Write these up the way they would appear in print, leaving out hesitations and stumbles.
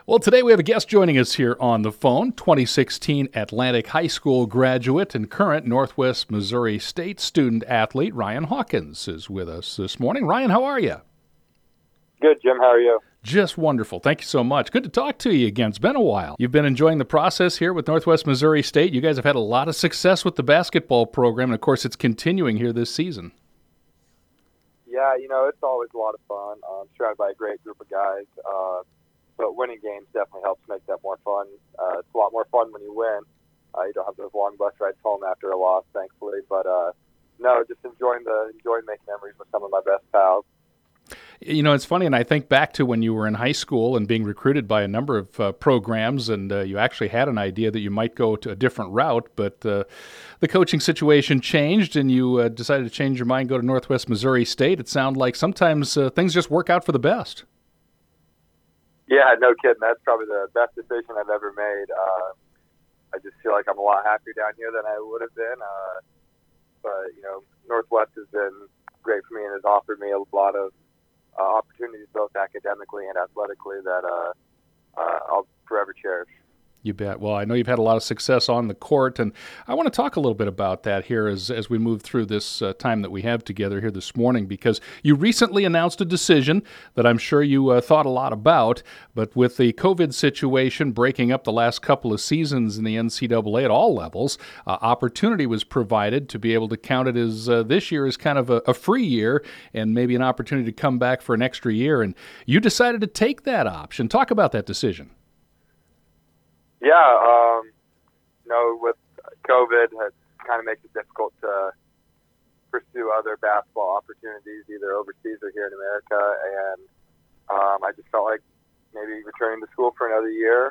Well, today we have a guest joining us here on the phone. 2016 Atlantic High School graduate and current Northwest Missouri State student athlete Ryan Hawkins is with us this morning. Ryan, how are you? Good, Jim. How are you? Just wonderful. Thank you so much. Good to talk to you again. It's been a while. You've been enjoying the process here with Northwest Missouri State. You guys have had a lot of success with the basketball program, and of course it's continuing here this season. Yeah, it's always a lot of fun. I'm surrounded by a great group of guys. But winning games definitely helps make that more fun. It's a lot more fun when you win. You don't have those long bus rides home after a loss, thankfully. But no, just enjoying making memories with some of my best pals. You know, it's funny, and I think back to when you were in high school and being recruited by a number of programs, and you actually had an idea that you might go to a different route, but the coaching situation changed, and you decided to change your mind, go to Northwest Missouri State. It sounded like sometimes things just work out for the best. Yeah, no kidding. That's probably the best decision I've ever made. I just feel like I'm a lot happier down here than I would have been. But, Northwest has been great for me and has offered me a lot of opportunities both academically and athletically that I'll forever cherish. You bet. Well, I know you've had a lot of success on the court, and I want to talk a little bit about that here as we move through this time that we have together here this morning, because you recently announced a decision that I'm sure you thought a lot about, but with the COVID situation breaking up the last couple of seasons in the NCAA at all levels, opportunity was provided to be able to count it as this year as kind of a free year and maybe an opportunity to come back for an extra year, and you decided to take that option. Talk about that decision. Yeah, with COVID, it kind of makes it difficult to pursue other basketball opportunities, either overseas or here in America. And I just felt like maybe returning to school for another year.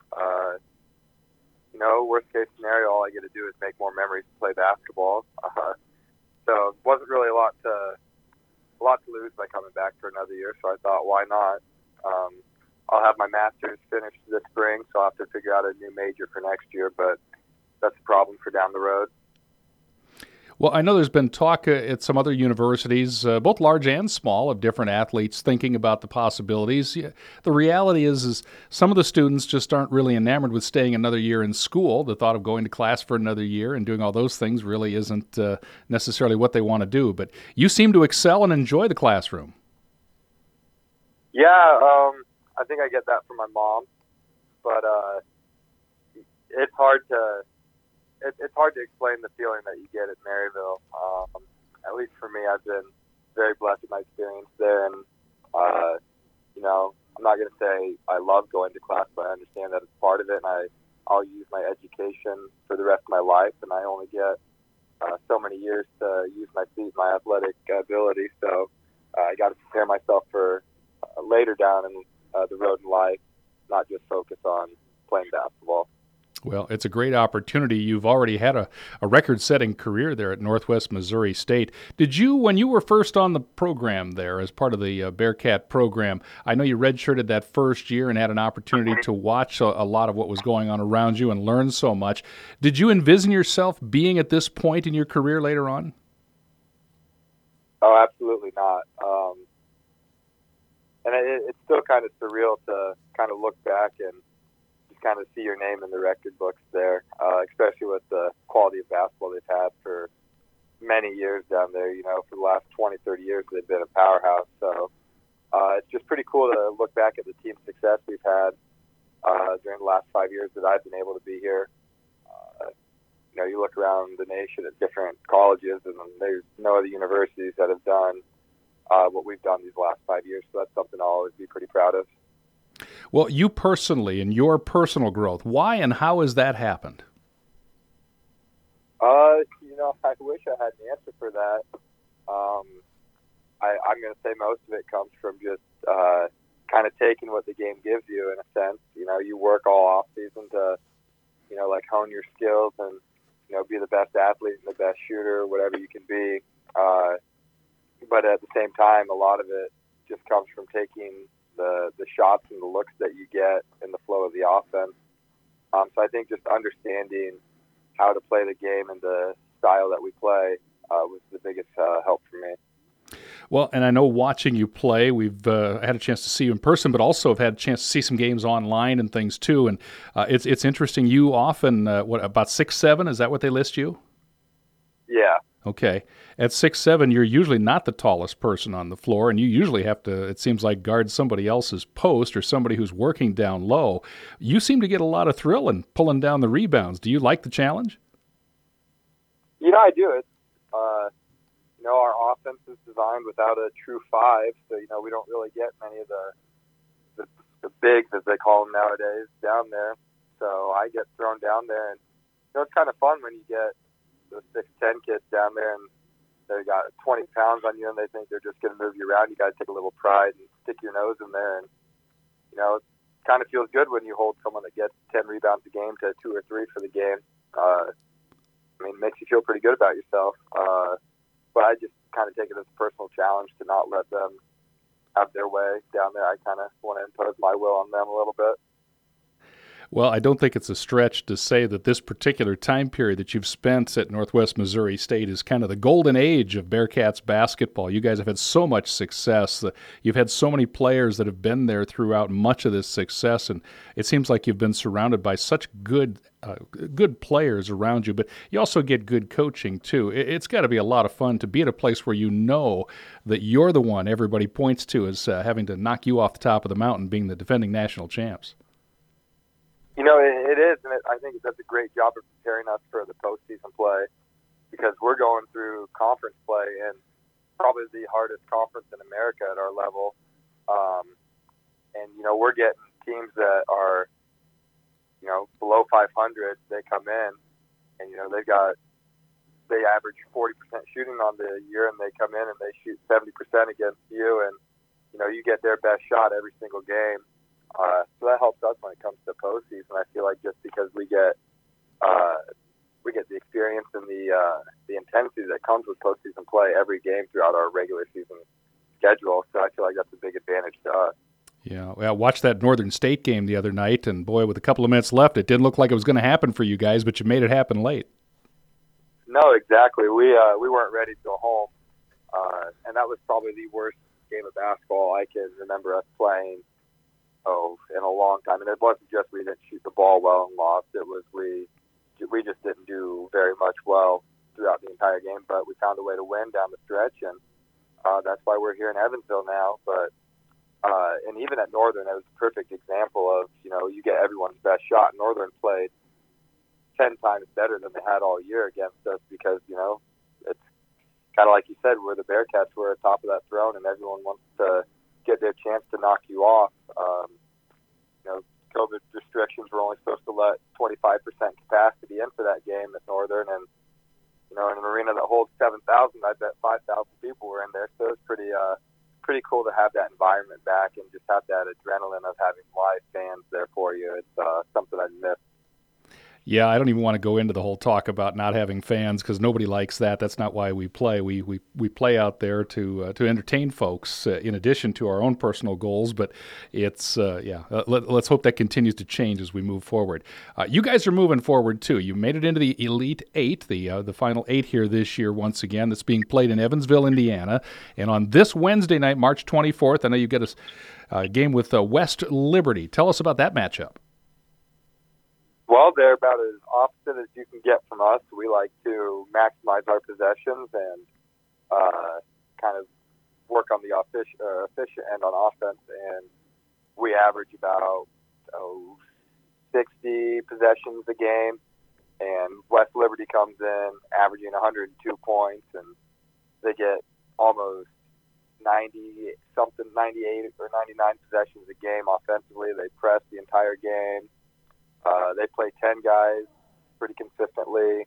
Worst case scenario, all I get to do is make more memories to play basketball. So it wasn't really a lot to lose by coming back for another year. So I thought, why not? I'll have my master's finished this spring, so I'll have to figure out a new major for next year, but that's a problem for down the road. Well, I know there's been talk at some other universities, both large and small, of different athletes thinking about the possibilities. The reality is some of the students just aren't really enamored with staying another year in school. The thought of going to class for another year and doing all those things really isn't necessarily what they want to do. But you seem to excel and enjoy the classroom. Yeah, I think I get that from my mom, but it's hard to explain the feeling that you get at Maryville. At least for me, I've been very blessed with my experience there, and I'm not going to say I love going to class, but I understand that it's part of it, and I'll use my education for the rest of my life, and I only get so many years to use my feet, my athletic ability, so I got to prepare myself for later down in the road in life, not just focus on playing basketball. Well, it's a great opportunity. You've already had a record-setting career there at Northwest Missouri State. Did you, when you were first on the program there as part of the Bearcat program, I know you redshirted that first year and had an opportunity to watch a lot of what was going on around you and learn so much. Did you envision yourself being at this point in your career later on? Oh, absolutely not. And it's still kind of surreal to kind of look back and just kind of see your name in the record books there, especially with the quality of basketball they've had for many years down there. For the last 20, 30 years, they've been a powerhouse. So it's just pretty cool to look back at the team success we've had during the last 5 years that I've been able to be here. You look around the nation at different colleges, and there's no other universities that have done what we've done these last 5 years. So that's something I'll always be pretty proud of. Well, you personally, in your personal growth, why and how has that happened? I wish I had an answer for that. I'm going to say most of it comes from just kind of taking what the game gives you in a sense. You work all off season to, hone your skills and, be the best athlete and the best shooter, whatever you can be. But at the same time, a lot of it just comes from taking the shots and the looks that you get in the flow of the offense. So I think just understanding how to play the game and the style that we play was the biggest help for me. Well, and I know watching you play, we've had a chance to see you in person, but also have had a chance to see some games online and things too. And it's interesting. You often, about 6'7"? Is that what they list you? Yeah. Okay. At 6'7", you're usually not the tallest person on the floor, and you usually have to, it seems like, guard somebody else's post or somebody who's working down low. You seem to get a lot of thrill in pulling down the rebounds. Do you like the challenge? I do. It's, our offense is designed without a true five, so, we don't really get many of the bigs, as they call them nowadays, down there. So I get thrown down there, and, it's kind of fun when you get those 6'10" kids down there, and they got 20 pounds on you, and they think they're just going to move you around. You got to take a little pride and stick your nose in there, and, it kind of feels good when you hold someone that gets 10 rebounds a game to 2 or 3 for the game. It makes you feel pretty good about yourself. But I just kind of take it as a personal challenge to not let them have their way down there. I kind of want to impose my will on them a little bit. Well, I don't think it's a stretch to say that this particular time period that you've spent at Northwest Missouri State is kind of the golden age of Bearcats basketball. You guys have had so much success. You've had so many players that have been there throughout much of this success, and it seems like you've been surrounded by such good players around you, but you also get good coaching too. It's got to be a lot of fun to be at a place where you know that you're the one everybody points to as having to knock you off the top of the mountain, being the defending national champs. It is, and I think it does a great job of preparing us for the postseason play, because we're going through conference play, and probably the hardest conference in America at our level. We're getting teams that are, below 500. They come in, and they average 40% shooting on the year, and they come in and they shoot 70% against you, and you get their best shot every single game. So that helps us when it comes to postseason. I feel like just because we get the experience and the intensity that comes with postseason play every game throughout our regular season schedule. So I feel like that's a big advantage to us. Yeah, I watched that Northern State game the other night, and boy, with a couple of minutes left, it didn't look like it was going to happen for you guys, but you made it happen late. No, exactly. We weren't ready to go home, and that was probably the worst game of basketball I can remember us playing. In a long time. And it wasn't just we didn't shoot the ball well and lost. It was we just didn't do very much well throughout the entire game, but we found a way to win down the stretch, and that's why we're here in Evansville now. But and even at Northern, it was a perfect example of, you get everyone's best shot. Northern played 10 times better than they had all year against us because, it's kind of like you said, we're the Bearcats. We're at the top of that throne, and everyone wants to get their chance to knock you off. COVID restrictions were only supposed to let 25% capacity in for that game at Northern, and in an arena that holds 7,000, I bet 5,000 people were in there. So it's pretty cool to have that environment back and just have that adrenaline of having live fans there for you. It's something I miss. Yeah, I don't even want to go into the whole talk about not having fans because nobody likes that. That's not why we play. We play out there to entertain folks in addition to our own personal goals. But it's let's hope that continues to change as we move forward. You guys are moving forward too. You made it into the Elite Eight, the final 8 here this year once again. That's being played in Evansville, Indiana, and on this Wednesday night, March 24th. I know you get a game with West Liberty. Tell us about that matchup. Well, they're about as opposite as you can get from us. We like to maximize our possessions and kind of work on the efficient end on offense. And we average about 60 possessions a game. And West Liberty comes in averaging 102 points, and they get almost 98 or 99 possessions a game offensively. They press the entire game. They play 10 guys pretty consistently.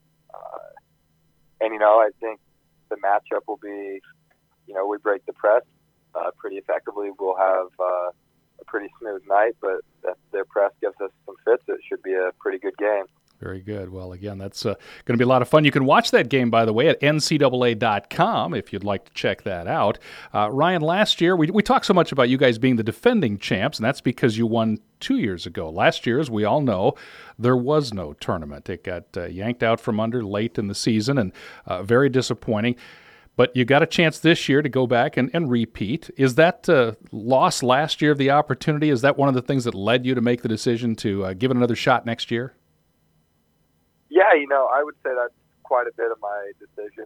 I think the matchup will be, we break the press pretty effectively. We'll have a pretty smooth night, but if their press gives us some fits, it should be a pretty good game. Very good. Well, again, that's going to be a lot of fun. You can watch that game, by the way, at ncaa.com if you'd like to check that out. Ryan, last year, we talked so much about you guys being the defending champs, and that's because you won 2 years ago. Last year, as we all know, there was no tournament. It got yanked out from under late in the season, and very disappointing. But you got a chance this year to go back and repeat. Is that loss last year of the opportunity, is that one of the things that led you to make the decision to give it another shot next year? Yeah, I would say that's quite a bit of my decision.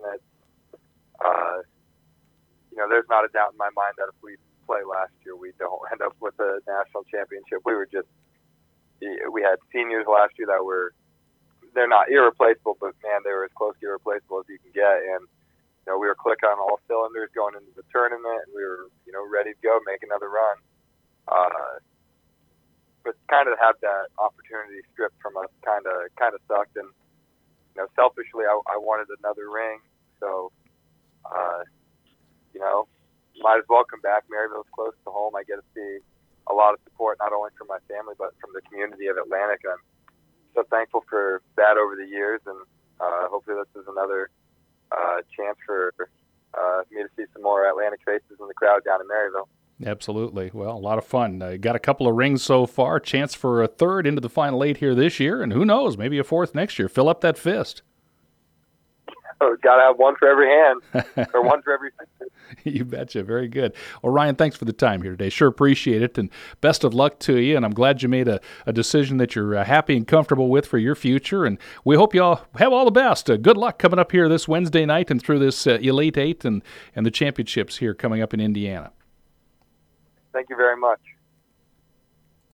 There's not a doubt in my mind that if we play last year, we don't end up with a national championship. We had seniors last year that they're not irreplaceable, but man, they were as close to irreplaceable as you can get. And, we were clicking on all cylinders going into the tournament, and we were, ready to go, make another run. But kind of have that opportunity stripped from us kind of sucked. And, selfishly, I wanted another ring. So, might as well come back. Maryville's close to home. I get to see a lot of support, not only from my family, but from the community of Atlantic. I'm so thankful for that over the years, and hopefully this is another chance for me to see some more Atlantic faces in the crowd down in Maryville. Absolutely. Well, a lot of fun. Got a couple of rings so far, chance for a third into the Final Eight here this year, and who knows, maybe a fourth next year. Fill up that fist. Got to have one for every hand, or one for every finger. You betcha. Very good. Well, Ryan, thanks for the time here today. Sure appreciate it, and best of luck to you, and I'm glad you made a decision that you're happy and comfortable with for your future, and we hope you all have all the best. Good luck coming up here this Wednesday night and through this Elite Eight and the championships here coming up in Indiana. Thank you very much.